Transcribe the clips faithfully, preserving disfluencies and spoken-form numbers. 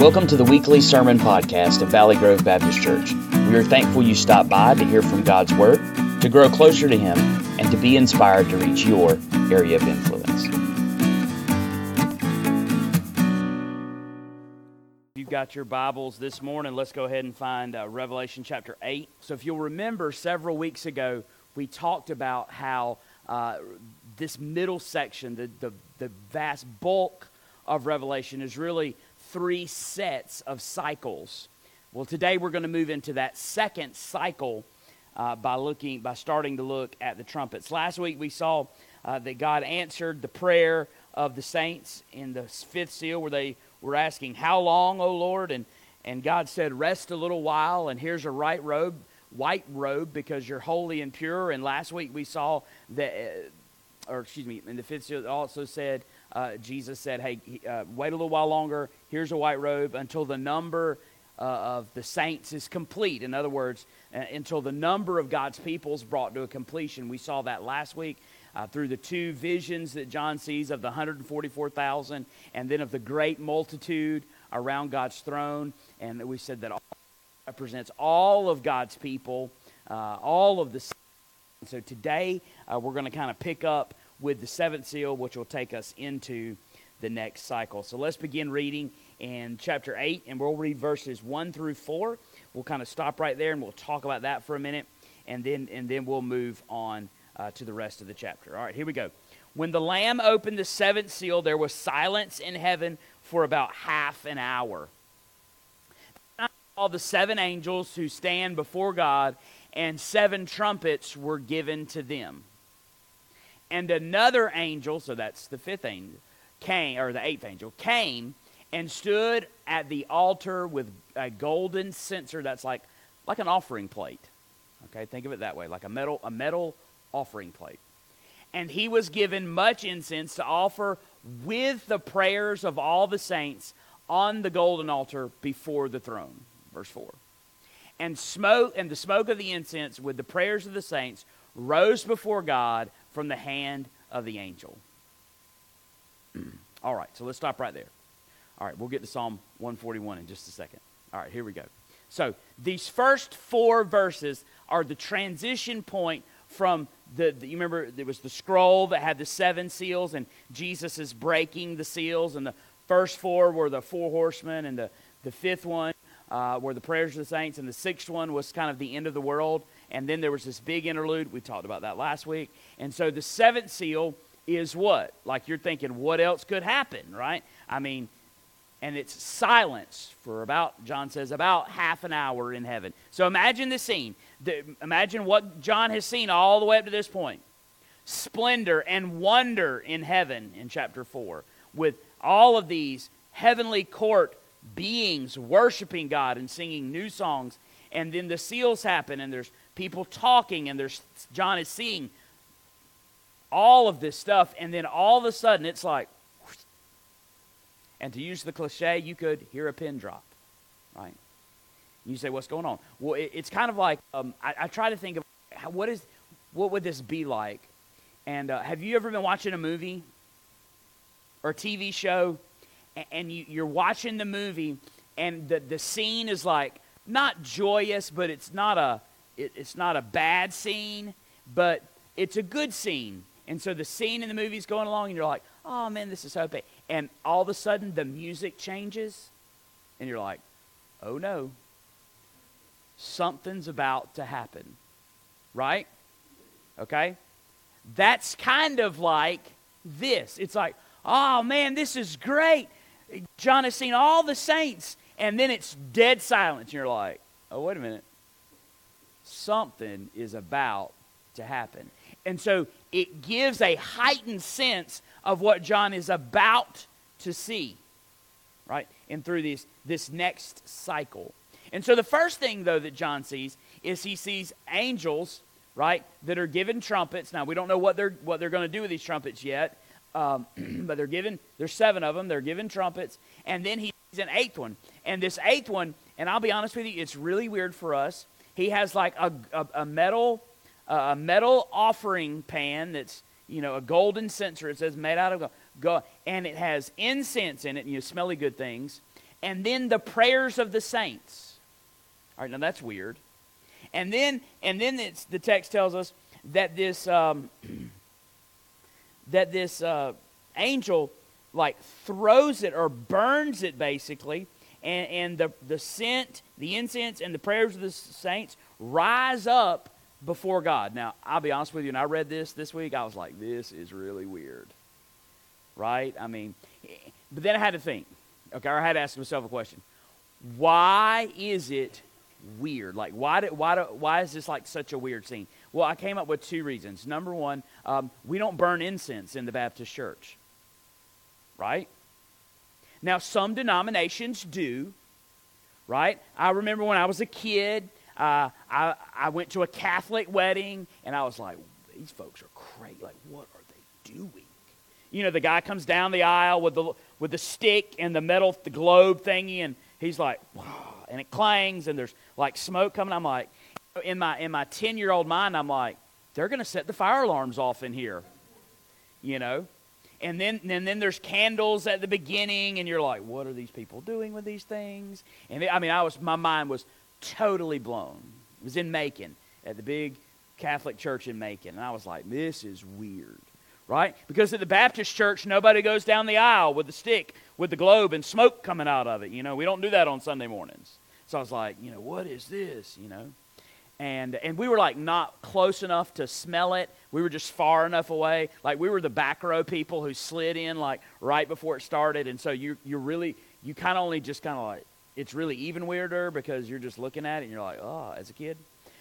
Welcome to the weekly sermon podcast of Valley Grove Baptist Church. We are thankful you stopped by to hear from God's Word, to grow closer to Him, and to be inspired to reach your area of influence. If you've got your Bibles this morning, let's go ahead and find uh, Revelation chapter eight. So if you'll remember, several weeks ago, we talked about how uh, this middle section, the, the, the vast bulk of Revelation, is really three sets of cycles. Well, today we're going to move into that second cycle uh, by looking, by starting to look at the trumpets. Last week we saw uh, that God answered the prayer of the saints in the fifth seal, where they were asking, "How long, O Lord?" And and God said, "Rest a little while, and here's a white robe, white robe, because you're holy and pure." And last week we saw that, uh, or excuse me, in the fifth seal it also said, Uh, Jesus said, hey, uh, wait a little while longer. Here's a white robe until the number uh, of the saints is complete. In other words, uh, until the number of God's people is brought to a completion. We saw that last week uh, through the two visions that John sees of the one hundred forty-four thousand and then of the great multitude around God's throne. And we said that all represents all of God's people, uh, all of the saints. So today uh, we're going to kind of pick up with the seventh seal, which will take us into the next cycle. So let's begin reading in chapter eight, and we'll read verses one through four. We'll kind of stop right there, and we'll talk about that for a minute, and then and then we'll move on uh, to the rest of the chapter. All right, here we go. When the Lamb opened the seventh seal, there was silence in heaven for about half an hour. All the seven angels who stand before God, and seven trumpets were given to them. And another angel, so that's the fifth angel, came, or the eighth angel, came and stood at the altar with a golden censer. That's like, like an offering plate. Okay, think of it that way, like a metal, a metal offering plate. And he was given much incense to offer with the prayers of all the saints on the golden altar before the throne. Verse four. And smoke, and the smoke of the incense with the prayers of the saints rose before God from the hand of the angel. All right, so let's stop right there. All right, we'll get to Psalm one forty-one in just a second. All right, here we go. So these first four verses are the transition point from the, the you remember there was the scroll that had the seven seals, and Jesus is breaking the seals, and the first four were the four horsemen, and the, the fifth one uh, were the prayers of the saints, and the sixth one was kind of the end of the world. And then there was this big interlude. We talked about that last week. And so the seventh seal is what? Like you're thinking, what else could happen, right? I mean, and it's silence for about, John says, about half an hour in heaven. So imagine the scene. The, imagine what John has seen all the way up to this point. Splendor and wonder in heaven in chapter four, with all of these heavenly court beings worshiping God and singing new songs. And then the seals happen, and there's people talking, and there's John is seeing all of this stuff, and then all of a sudden it's like, and to use the cliche, you could hear a pin drop, right? You say, what's going on? Well, it, it's kind of like, um, I, I try to think of, how, what is, what would this be like? And uh, have you ever been watching a movie or a T V show, and, and you, you're watching the movie, and the, the scene is like, not joyous, but it's not a it, it's not a bad scene, but it's a good scene. And so the scene in the movie is going along, and you're like, oh man, this is so bad. And all of a sudden the music changes, and you're like, oh no, something's about to happen, right? Okay? That's kind of like this. It's like, oh man, this is great. John has seen all the saints. And then it's dead silence. You're like, oh, wait a minute. Something is about to happen. And so it gives a heightened sense of what John is about to see, right? And through this, this next cycle. And so the first thing, though, that John sees is he sees angels, right, that are given trumpets. Now, we don't know what they're, what they're going to do with these trumpets yet. Um, but they're given, there's seven of them. They're given trumpets. And then he an eighth one, and this eighth one, and I'll be honest with you, it's really weird for us. He has like a, a, a metal uh, a metal offering pan that's, you know, a golden censer. It says made out of gold, and it has incense in it, and you know, smelly good things. and then the prayers of the saints. All right, now that's weird. And then, and then it's, the text tells us that this um, that this uh, angel like throws it or burns it basically, and, and the the scent, the incense, and the prayers of the saints rise up before God. Now, I'll be honest with you, and I read this this week, I was like, this is really weird. Right? I mean, but then I had to think. Okay, I had to ask myself a question. Why is it weird? Like, why do, why do, why is this like such a weird scene? Well, I came up with two reasons. Number one, um, we don't burn incense in the Baptist church. Right? Now, some denominations do. Right? I remember when I was a kid, uh, I, I went to a Catholic wedding, and I was like, these folks are crazy. Like, what are they doing? You know, the guy comes down the aisle with the with the stick and the metal, the globe thingy, and he's like, wow, and it clangs, and there's like smoke coming. I'm like, in my in my ten-year-old mind, I'm like, they're going to set the fire alarms off in here, you know. And then and then there's candles at the beginning, and you're like, what are these people doing with these things? And it, I mean, I was my mind was totally blown. It was in Macon at the big Catholic church in Macon, and I was like, this is weird. Right? Because at the Baptist church, nobody goes down the aisle with the stick, with the globe, and smoke coming out of it. You know, we don't do that on Sunday mornings. So I was like, you know, what is this? You know? And and we were like not close enough to smell it. We were just far enough away. Like we were the back row people who slid in like right before it started. And so you you really, you kind of only just kind of like, it's really even weirder because you're just looking at it and you're like, oh, as a kid.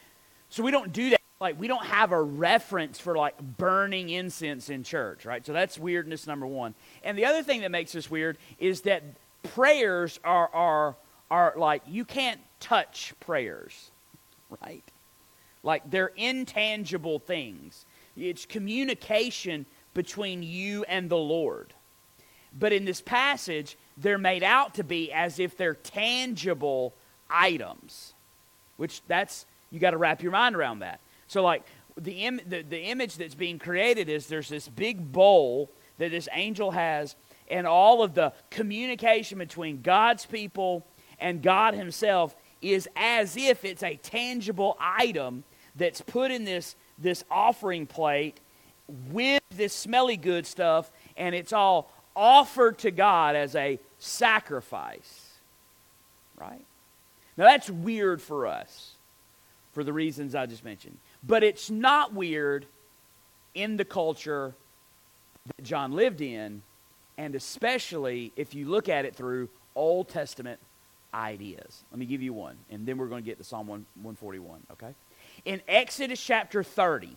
So we don't do that. Like, we don't have a reference for, like, burning incense in church, right? So that's weirdness number one. And the other thing that makes this weird is that prayers are, are, are like, you can't touch prayers, right? Like, they're intangible things. It's communication between you and the Lord. But in this passage, they're made out to be as if they're tangible items, which that's, you got to wrap your mind around that. So, like, the, Im- the the image that's being created is there's this big bowl that this angel has, and all of the communication between God's people and God himself is as if it's a tangible item that's put in this, this offering plate with this smelly good stuff, and it's all offered to God as a sacrifice. Right? Now, that's weird for us for the reasons I just mentioned. But it's not weird in the culture that John lived in, and especially if you look at it through Old Testament ideas. Let me give you one, and then we're going to get to Psalm one forty-one, okay? In Exodus chapter thirty,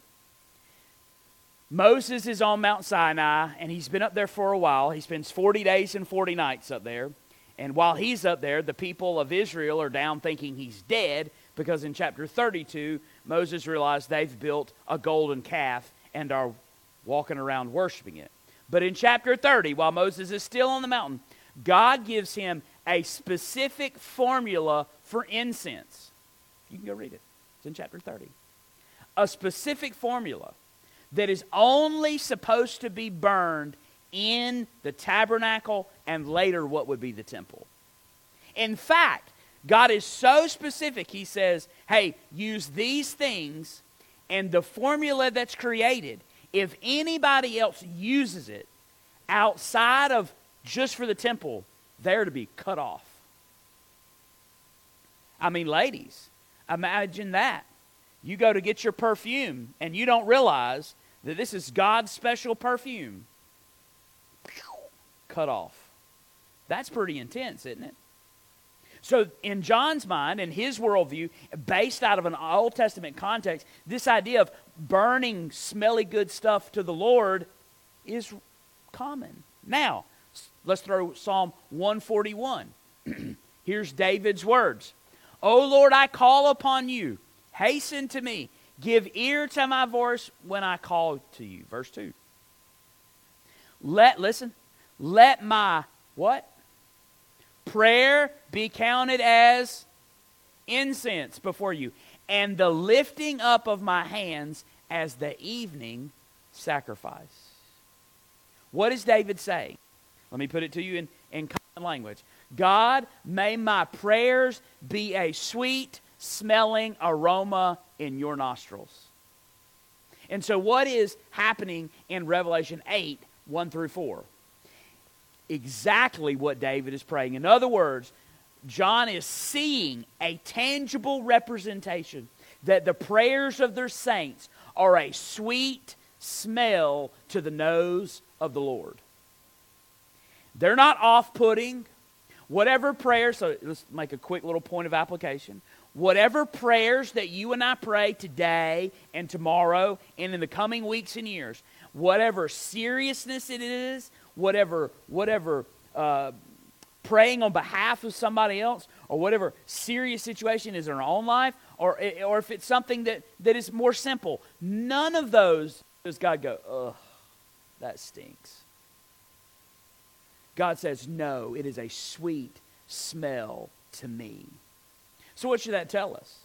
Moses is on Mount Sinai, and he's been up there for a while. He spends forty days and forty nights up there. And while he's up there, the people of Israel are down thinking he's dead, because in chapter thirty-two, Moses realized they've built a golden calf and are walking around worshiping it. But in chapter thirty, while Moses is still on the mountain, God gives him a specific formula for incense. You can go read it. It's in chapter thirty. A specific formula that is only supposed to be burned in the tabernacle and later what would be the temple. In fact, God is so specific, he says, hey, use these things, and the formula that's created, if anybody else uses it outside of just for the temple, they're to be cut off. I mean, ladies, imagine that. You go to get your perfume, and you don't realize that this is God's special perfume. Cut off. That's pretty intense, isn't it? So in John's mind, in his worldview, based out of an Old Testament context, this idea of burning smelly good stuff to the Lord is common. Now, let's throw Psalm one forty-one. Here's David's words. O Lord, I call upon you. Hasten to me. Give ear to my voice when I call to you. Verse two. Let, listen, let my, what? Prayer be counted as incense before you, and the lifting up of my hands as the evening sacrifice. What is David saying? Let me put it to you in, in common language. God, may my prayers be a sweet smelling aroma in your nostrils. And so what is happening in Revelation eight, one through four? Exactly what David is praying. In other words, John is seeing a tangible representation that the prayers of their saints are a sweet smell to the nose of the Lord. They're not off-putting. Whatever prayers, so let's make a quick little point of application. Whatever prayers that you and I pray today and tomorrow and in the coming weeks and years, whatever seriousness it is, whatever whatever uh, praying on behalf of somebody else, or whatever serious situation is in our own life, or or if it's something that, that is more simple, none of those does God go, ugh, that stinks. God says, no, it is a sweet smell to me. So what should that tell us?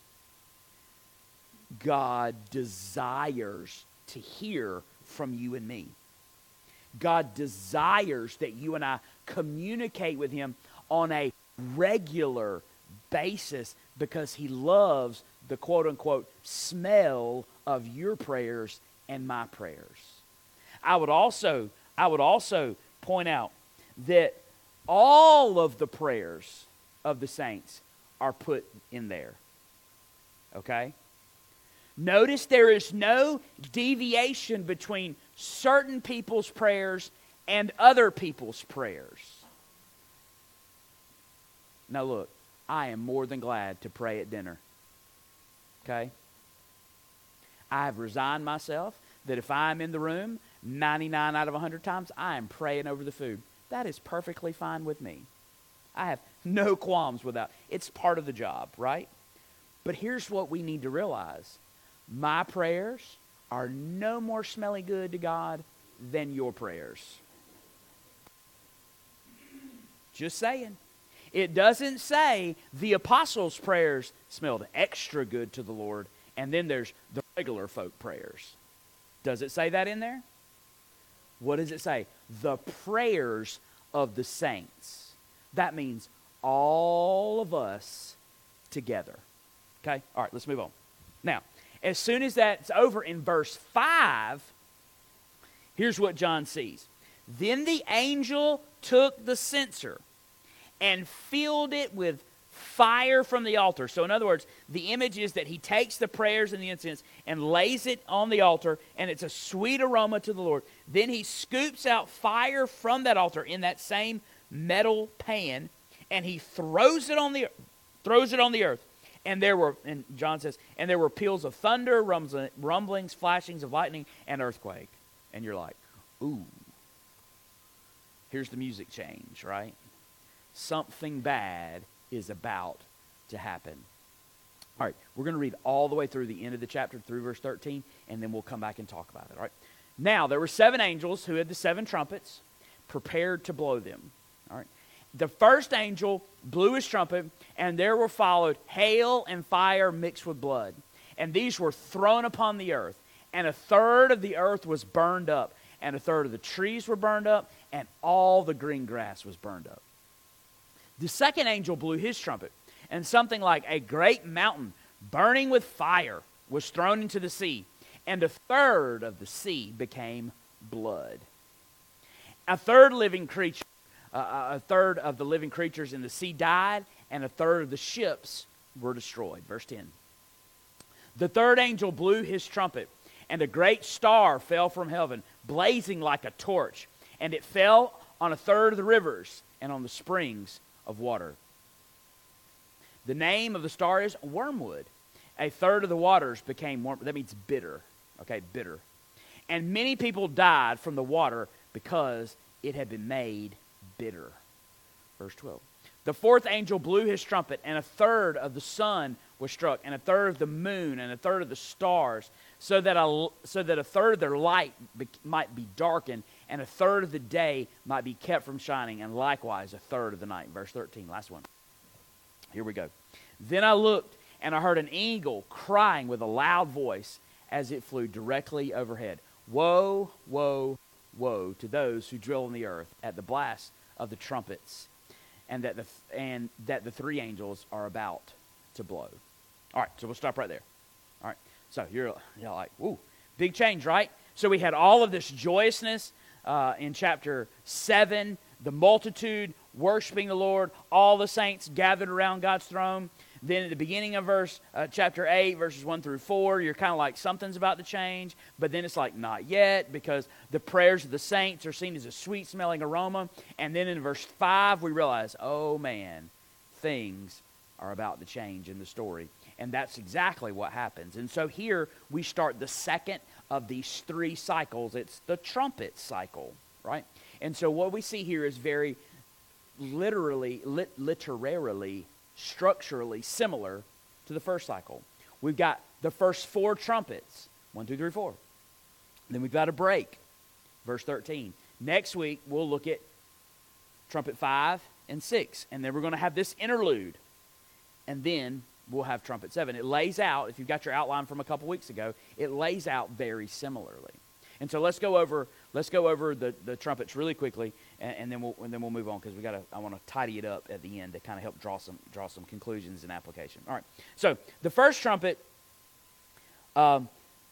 God desires to hear from you and me. God desires that you and I communicate with Him on a regular basis because He loves the quote-unquote smell of your prayers and my prayers. I would also, I would also point out that all of the prayers of the saints are put in there. Okay? Notice there is no deviation between certain people's prayers and other people's prayers. Now look, I am more than glad to pray at dinner. Okay? I have resigned myself that if I'm in the room, ninety-nine out of one hundred times, I am praying over the food. That is perfectly fine with me. I have no qualms with that. It's part of the job, right? But here's what we need to realize. My prayers are no more smelly good to God than your prayers. Just saying. It doesn't say the apostles' prayers smelled extra good to the Lord, and then there's the regular folk prayers. Does it say that in there? What does it say? The prayers of the saints. That means all of us together. Okay? All right, let's move on. Now, as soon as that's over in verse five, here's what John sees. Then the angel took the censer and filled it with fire from the altar. So in other words, the image is that he takes the prayers and the incense and lays it on the altar, and it's a sweet aroma to the Lord. Then he scoops out fire from that altar in that same metal pan, and he throws it on the throws it on the earth. And there were, and John says, and there were peals of thunder, rumblings, flashings of lightning, and earthquake. And you're like, ooh, here's the music change, right? Something bad is about to happen. All right, we're going to read all the way through the end of the chapter, through verse thirteen, and then we'll come back and talk about it. All right. Now, there were seven angels who had the seven trumpets prepared to blow them. All right. The first angel blew his trumpet, and there were followed hail and fire mixed with blood. And these were thrown upon the earth, and a third of the earth was burned up, and a third of the trees were burned up, and all the green grass was burned up. The second angel blew his trumpet, and something like a great mountain burning with fire was thrown into the sea, and a third of the sea became blood. A third living creature, uh, a third of the living creatures in the sea died, and a third of the ships were destroyed. Verse ten. The third angel blew his trumpet, and a great star fell from heaven, blazing like a torch, and it fell on a third of the rivers and on the springs of water. The name of the star is Wormwood. A third of the waters became worm. That means bitter. Okay, bitter. And many people died from the water because it had been made bitter. Verse twelve. The fourth angel blew his trumpet, and a third of the sun was struck, and a third of the moon, and a third of the stars, so that a, so that a third of their light be, might be darkened, and a third of the day might be kept from shining, and likewise a third of the night. Verse thirteen, last one. Here we go. Then I looked, and I heard an eagle crying with a loud voice as it flew directly overhead. Woe, woe, woe to those who dwell on the earth at the blast of the trumpets and that the and that the three angels are about to blow. All right, so we'll stop right there. All right, so you're, you're like, woo, big change, right? So we had all of this joyousness uh, in chapter seven, the multitude worshiping the Lord, all the saints gathered around God's throne. Then at the beginning of verse uh, chapter eight, verses one through four, you're kind of like, something's about to change. But then it's like, not yet, because the prayers of the saints are seen as a sweet-smelling aroma. And then in verse five, we realize, oh man, things are about to change in the story. And that's exactly what happens. And so here we start the second of these three cycles. It's the trumpet cycle, right? And so what we see here is very literally, lit- literarily, structurally similar to the first cycle. We've got the first four trumpets, one, two, three, four. Then we've got a break, verse thirteen. Next week, we'll look at trumpet five and six, and then we're going to have this interlude, and then we'll have trumpet seven. It lays out, if you've got your outline from a couple weeks ago, it lays out very similarly. And so let's go over let's go over the, the trumpets really quickly, and, and then we'll and then we'll move on, because we got to I want to tidy it up at the end to kind of help draw some draw some conclusions and application. All right. So the first trumpet um,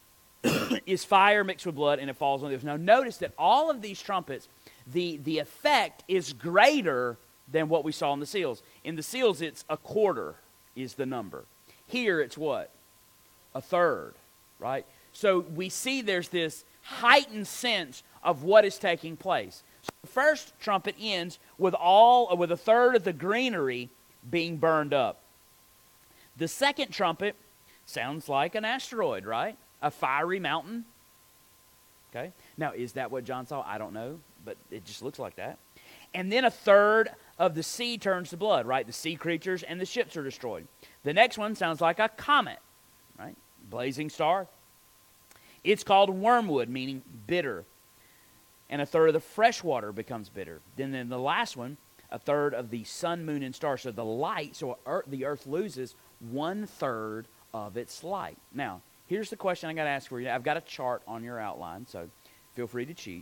is fire mixed with blood, and it falls on the earth. Now notice that all of these trumpets, the the effect is greater than what we saw in the seals. In the seals, it's a quarter is the number. Here, it's what? A third, right? So we see there's this heightened sense of what is taking place. So the first trumpet ends with all with a third of the greenery being burned up. The second trumpet sounds like an asteroid, right? A fiery mountain. Okay. Now, is that what John saw? I don't know, but it just looks like that. And then a third of the sea turns to blood, right? The sea creatures and the ships are destroyed. The next one sounds like a comet, right? Blazing star. It's called wormwood, meaning bitter. And a third of the fresh water becomes bitter. Then in the last one, a third of the sun, moon, and stars. So the light, so earth, the earth loses one third of its light. Now, here's the question I got to ask for you. I've got a chart on your outline, so feel free to cheat.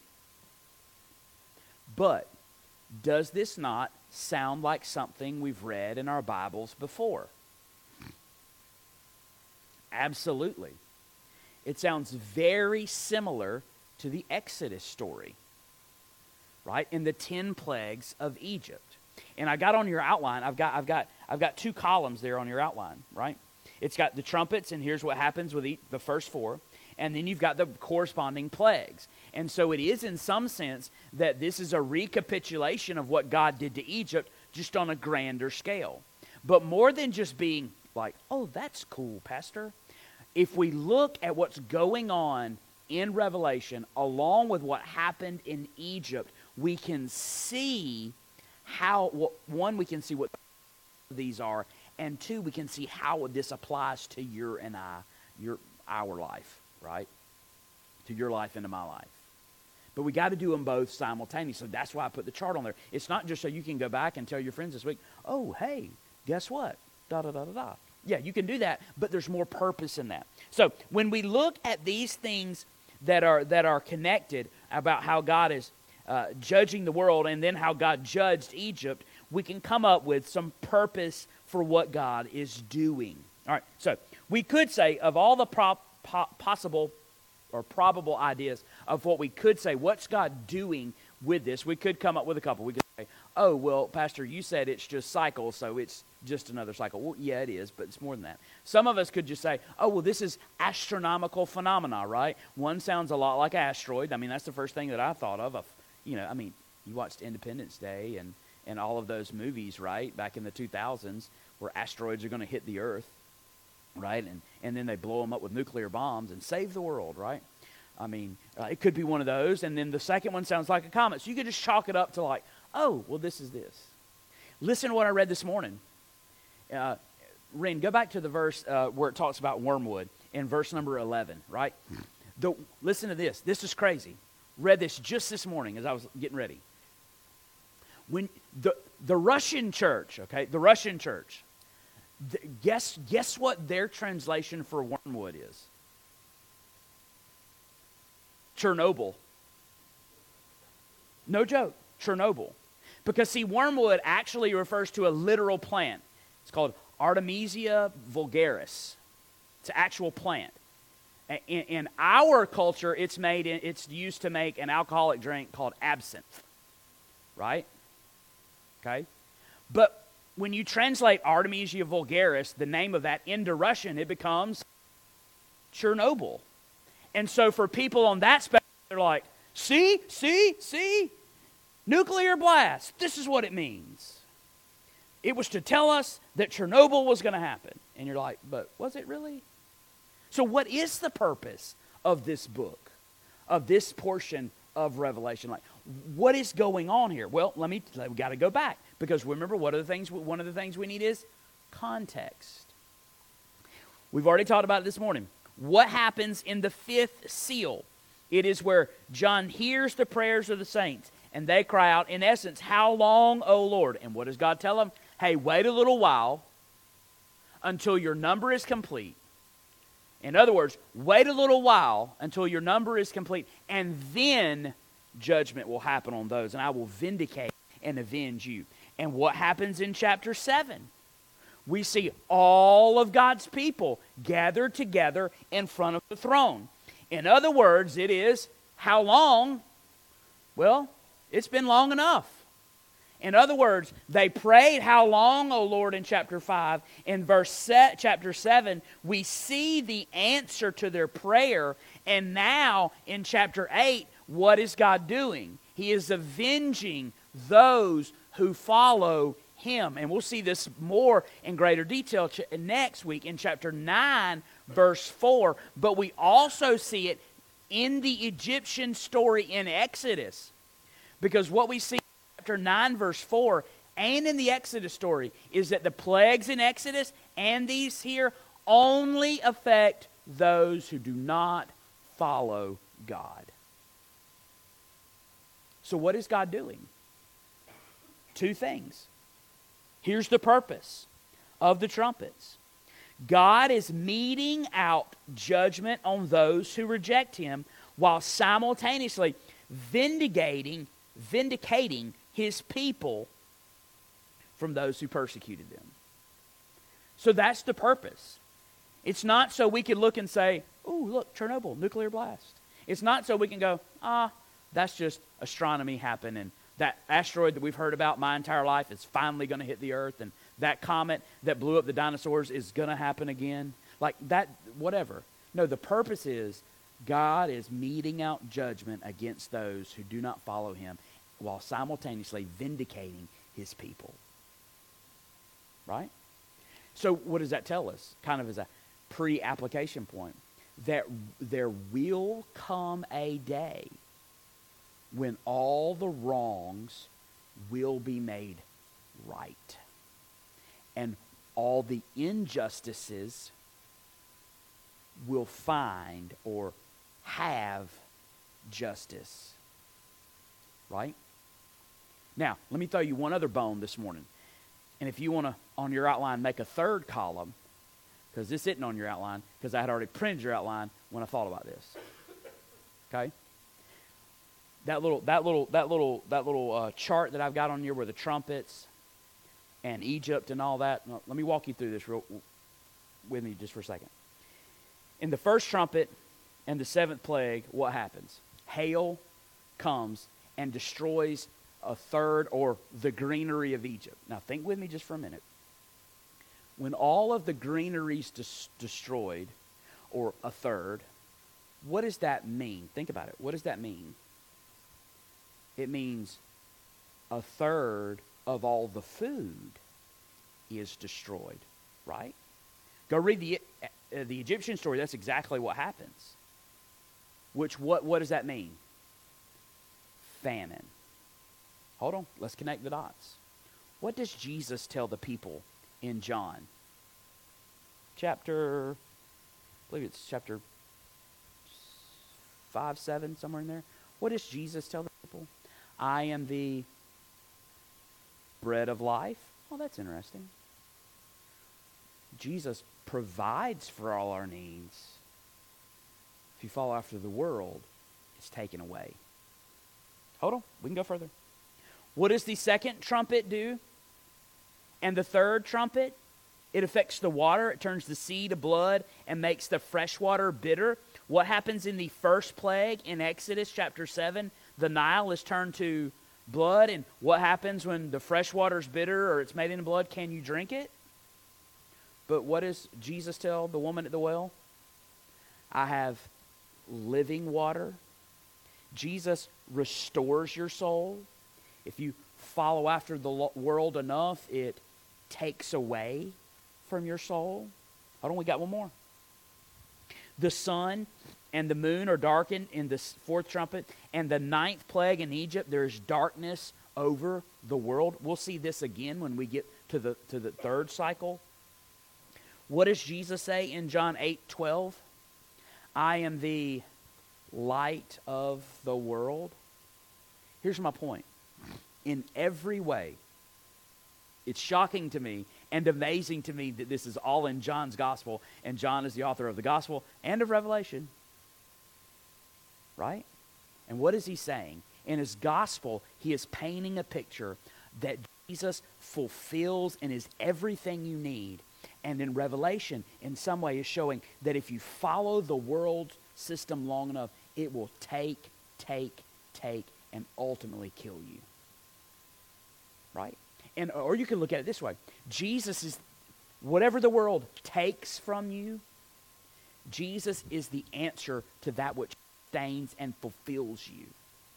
But does this not sound like something we've read in our Bibles before? Absolutely. It sounds very similar to the Exodus story, right? In the ten plagues of Egypt. And I got on your outline, I've got I've got I've got two columns there on your outline, right? It's got the trumpets, and here's what happens with each, the first four. And then you've got the corresponding plagues. And so it is in some sense that this is a recapitulation of what God did to Egypt, just on a grander scale. But more than just being like, oh, that's cool, Pastor. If we look at what's going on in Revelation, along with what happened in Egypt, we can see how, one, we can see what these are, and two, we can see how this applies to your and I, your our life, right? To your life and to my life. But we got to do them both simultaneously. So that's why I put the chart on there. It's not just so you can go back and tell your friends this week, oh, hey, guess what? Da, da, da, da, da. Yeah, you can do that, but there's more purpose in that. So when we look at these things that are that are connected about how God is uh, judging the world, and then how God judged Egypt, we can come up with some purpose for what God is doing. All right, so we could say, of all the pro- po- possible or probable ideas of what we could say, what's God doing with this? We could come up with a couple. We could say, oh, well, Pastor, you said it's just cycles, so it's just another cycle. Well, yeah, it is, but it's more than that. Some of us could just say, oh, well, this is astronomical phenomena, right? One sounds a lot like asteroid. I mean, that's the first thing that I thought of. of you know, I mean, you watched Independence Day and, and all of those movies, right, back in the two thousands, where asteroids are going to hit the earth, right? And, and then they blow them up with nuclear bombs and save the world, right? I mean, uh, it could be one of those. And then the second one sounds like a comet. So you could just chalk it up to like, oh, well, this is this. Listen to what I read this morning. Uh, Ren, go back to the verse uh, where it talks about wormwood in verse number eleven, right? The, listen to this. This is crazy. Read this just this morning as I was getting ready. When the the Russian church, okay, the Russian church, the, guess guess what their translation for wormwood is? Chernobyl. No joke. Chernobyl. Because, see, wormwood actually refers to a literal plant. It's called Artemisia vulgaris. It's an actual plant. In, in our culture, it's made. In, it's used to make an alcoholic drink called absinthe, right? Okay, but when you translate Artemisia vulgaris, the name of that, into Russian, it becomes Chernobyl. And so, for people on that spectrum, they're like, "See, see, see, nuclear blast. This is what it means. It was to tell us that Chernobyl was going to happen." And you're like, "But was it really?" So what is the purpose of this book, of this portion of Revelation? Like, what is going on here? Well, let me, we got to go back, because remember, what are the things, one of the things we need is context. We've already talked about it this morning. What happens in the fifth seal? It is where John hears the prayers of the saints, and they cry out, in essence, "How long, O Lord?" And what does God tell them? Hey, wait a little while until your number is complete. In other words, wait a little while until your number is complete, and then judgment will happen on those, and I will vindicate and avenge you. And what happens in chapter seven? We see all of God's people gathered together in front of the throne. In other words, it is, how long? Well, it's been long enough. In other words, they prayed, "How long, O Lord?" in chapter five. In verse set, chapter seven, we see the answer to their prayer. And now, in chapter eight, what is God doing? He is avenging those who follow Him. And we'll see this more in greater detail ch- next week in chapter nine, verse four. But we also see it in the Egyptian story in Exodus. Because what we see chapter nine, verse four, and in the Exodus story, is that the plagues in Exodus and these here only affect those who do not follow God. So what is God doing? Two things. Here's the purpose of the trumpets. God is meting out judgment on those who reject Him, while simultaneously vindicating, vindicating His people from those who persecuted them. So that's the purpose. It's not so we can look and say, "Oh, look, Chernobyl, nuclear blast." It's not so we can go, "Ah, that's just astronomy happening. That asteroid that we've heard about my entire life is finally going to hit the earth, and that comet that blew up the dinosaurs is going to happen again." Like that, whatever. No, the purpose is God is meting out judgment against those who do not follow Him, while simultaneously vindicating His people. Right? So what does that tell us? Kind of as a pre-application point. That there will come a day when all the wrongs will be made right. And all the injustices will find or have justice. Right? Now, let me throw you one other bone this morning. And if you want to, on your outline, make a third column, because this isn't on your outline, because I had already printed your outline when I thought about this. Okay? That little, that little, that little, that little uh, chart that I've got on here where the trumpets and Egypt and all that. Let me walk you through this real with me just for a second. In the first trumpet and the seventh plague, what happens? Hail comes and destroys a third, or the greenery of Egypt. Now think with me just for a minute. When all of the greenery's dis- destroyed, or a third, what does that mean? Think about it. What does that mean? It means a third of all the food is destroyed, right? Go read the uh, the Egyptian story. That's exactly what happens. Which, what, what does that mean? Famine. Hold on. Let's connect the dots. What does Jesus tell the people in John? Chapter, I believe it's chapter five, seven, somewhere in there. What does Jesus tell the people? I am the bread of life. Oh, that's interesting. Jesus provides for all our needs. If you follow after the world, it's taken away. Hold on, we can go further. What does the second trumpet do? And the third trumpet? It affects the water. It turns the sea to blood and makes the fresh water bitter. What happens in the first plague in Exodus chapter seven? The Nile is turned to blood. And what happens when the fresh water is bitter or it's made into blood? Can you drink it? But what does Jesus tell the woman at the well? I have living water. Jesus restores your soul. If you follow after the world enough, it takes away from your soul. Hold on, we got one more. The sun and the moon are darkened in the fourth trumpet, and the ninth plague in Egypt, there is darkness over the world. We'll see this again when we get to the to the third cycle. What does Jesus say in John eight twelve? I am the light of the world. Here's my point. In every way, it's shocking to me and amazing to me that this is all in John's gospel, and John is the author of the gospel and of Revelation. Right? And what is he saying? In his gospel, he is painting a picture that Jesus fulfills and is everything you need. And in Revelation, in some way, is showing that if you follow the world system long enough, it will take, take, take, and ultimately kill you. Right? And or you can look at it this way. Jesus is, whatever the world takes from you, Jesus is the answer to that which sustains and fulfills you.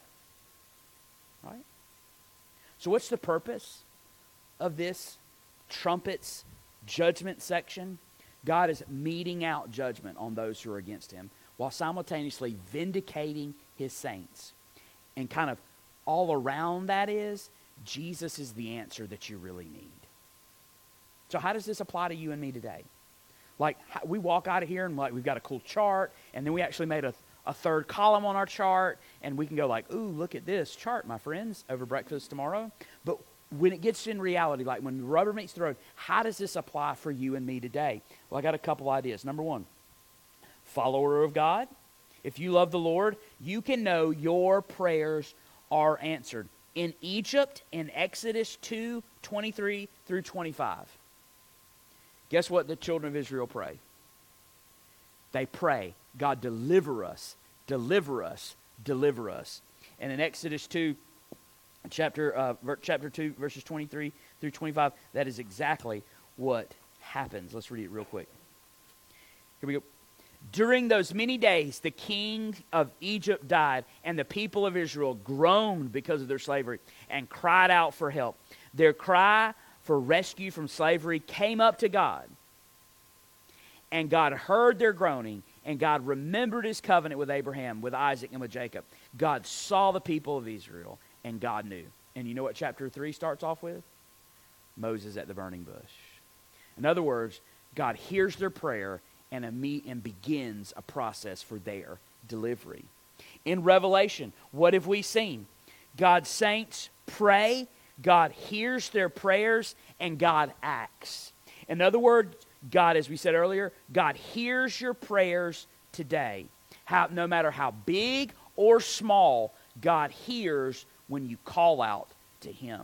Right? So what's the purpose of this trumpets judgment section? God is meting out judgment on those who are against him while simultaneously vindicating his saints. And kind of all around that is, Jesus is the answer that you really need. So how does this apply to you and me today? Like, we walk out of here and like we've got a cool chart, and then we actually made a, a third column on our chart, and we can go like, ooh, look at this chart, my friends, over breakfast tomorrow. But when it gets in reality, like when the rubber meets the road, how does this apply for you and me today? Well, I got a couple ideas. Number one, follower of God. If you love the Lord, you can know your prayers are answered. In Egypt, in Exodus two, twenty-three through twenty-five, guess what the children of Israel pray? They pray, God, deliver us, deliver us, deliver us. And in Exodus two, chapter, uh, chapter two, verses twenty-three through twenty-five, that is exactly what happens. Let's read it real quick. Here we go. During those many days, the king of Egypt died, and the people of Israel groaned because of their slavery and cried out for help. Their cry for rescue from slavery came up to God, and God heard their groaning, and God remembered his covenant with Abraham, with Isaac, and with Jacob. God saw the people of Israel, and God knew. And you know what chapter three starts off with? Moses at the burning bush. In other words, God hears their prayer and, a and begins a process for their delivery. In Revelation, what have we seen? God's saints pray, God hears their prayers, and God acts. In other words, God, as we said earlier, God hears your prayers today. How, no matter how big or small, God hears when you call out to him.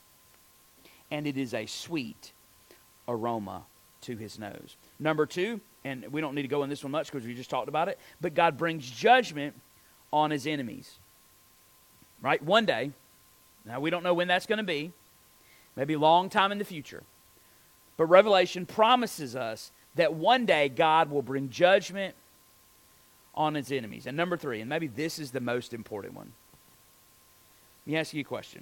And it is a sweet aroma to his nose. Number two, and we don't need to go in this one much because we just talked about it, but God brings judgment on his enemies. Right? One day, now we don't know when that's going to be, maybe a long time in the future, but Revelation promises us that one day God will bring judgment on his enemies. And number three, and maybe this is the most important one. Let me ask you a question.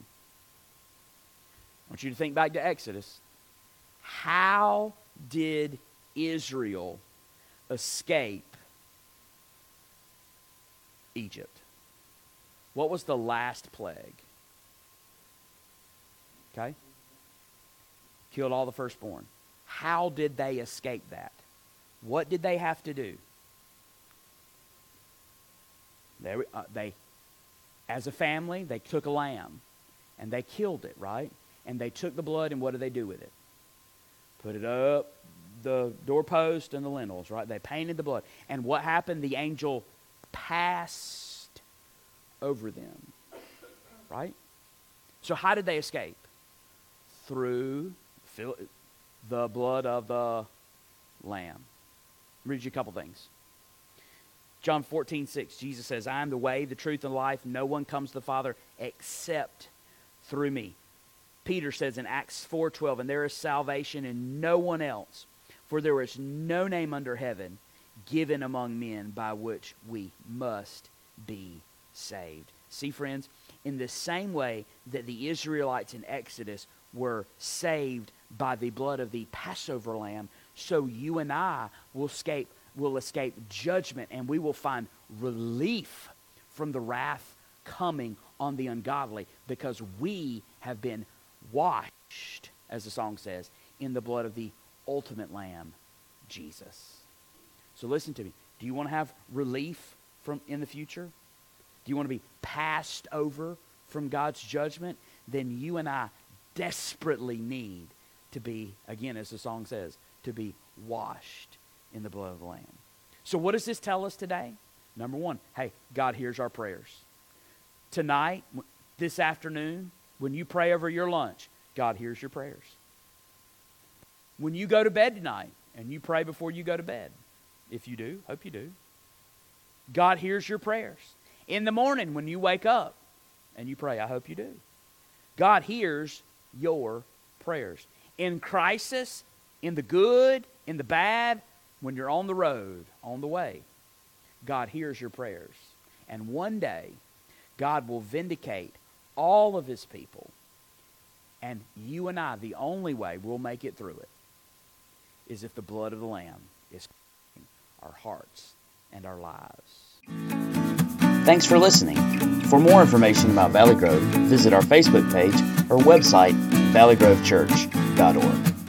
I want you to think back to Exodus. How did Israel escape Egypt? What was the last plague? Okay? Killed all the firstborn. How did they escape that? What did they have to do? They, uh, they, as a family, they took a lamb and they killed it, right? And they took the blood, and what did they do with it? Put it up the doorpost and the lintels, right? They painted the blood. And what happened? The angel passed over them, right? So how did they escape? Through the blood of the Lamb. I'll read you a couple things. John fourteen six, Jesus says, I am the way, the truth, and life. No one comes to the Father except through me. Peter says in Acts four twelve, and there is salvation in no one else, for there is no name under heaven given among men by which we must be saved. See, friends, in the same way that the Israelites in Exodus were saved by the blood of the Passover lamb, so you and I will escape, will escape judgment, and we will find relief from the wrath coming on the ungodly, because we have been washed, as the song says, in the blood of the ultimate Lamb, Jesus. So listen to me. Do you want to have relief from in the future? Do you want to be passed over from God's judgment? Then you and I desperately need to be, again, as the song says, to be washed in the blood of the Lamb. So what does this tell us today? Number one, hey, God hears our prayers. Tonight, this afternoon, when you pray over your lunch, God hears your prayers. When you go to bed tonight and you pray before you go to bed, if you do, hope you do, God hears your prayers. In the morning when you wake up and you pray, I hope you do. God hears your prayers. In crisis, in the good, in the bad, when you're on the road, on the way, God hears your prayers. And one day, God will vindicate all of his people. And you and I, the only way we'll make it through it is if the blood of the Lamb is cleansing our hearts and our lives. Thanks for listening. For more information about Valley Grove, visit our Facebook page or website, valley grove church dot org.